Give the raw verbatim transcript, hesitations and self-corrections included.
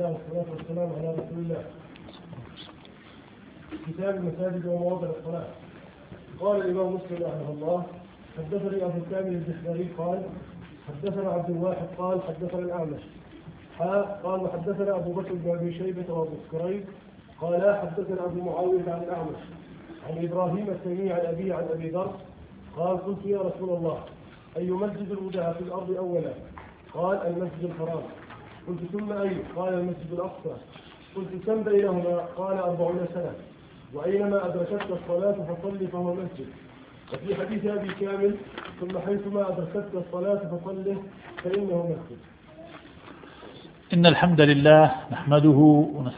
الله والصلاة والسلام على رسول الله. كتاب المساجد ومواضع الصلاة. قال الإمام مسلم رحمه الله: حدثني أبو كامل الجحدري قال حدثنا عبد الواحد قال حدثنا الأعمش حاء قال وحدثنا أبو بكر بن أبي شيبة وأبو كريب قال حدثنا أبو معاوية عن الأعمش عن إبراهيم التيمي عن أبي عن أبي ذر قال: قلت يا رسول الله أي مسجد وضع في الأرض أولا؟ قال: المسجد الحرام. قلت: ثم أي؟ قال: المسجد الأقصى. قلت: كم بينهما؟ قال: أربعون سنة. وأينما أدركتك الصلاة فصل فهو مسجد. وفي حديث أبي كامل: ثم حيثما أدركتك الصلاة فصله فإنه مسجد. إن الحمد لله نحمده ونستعينه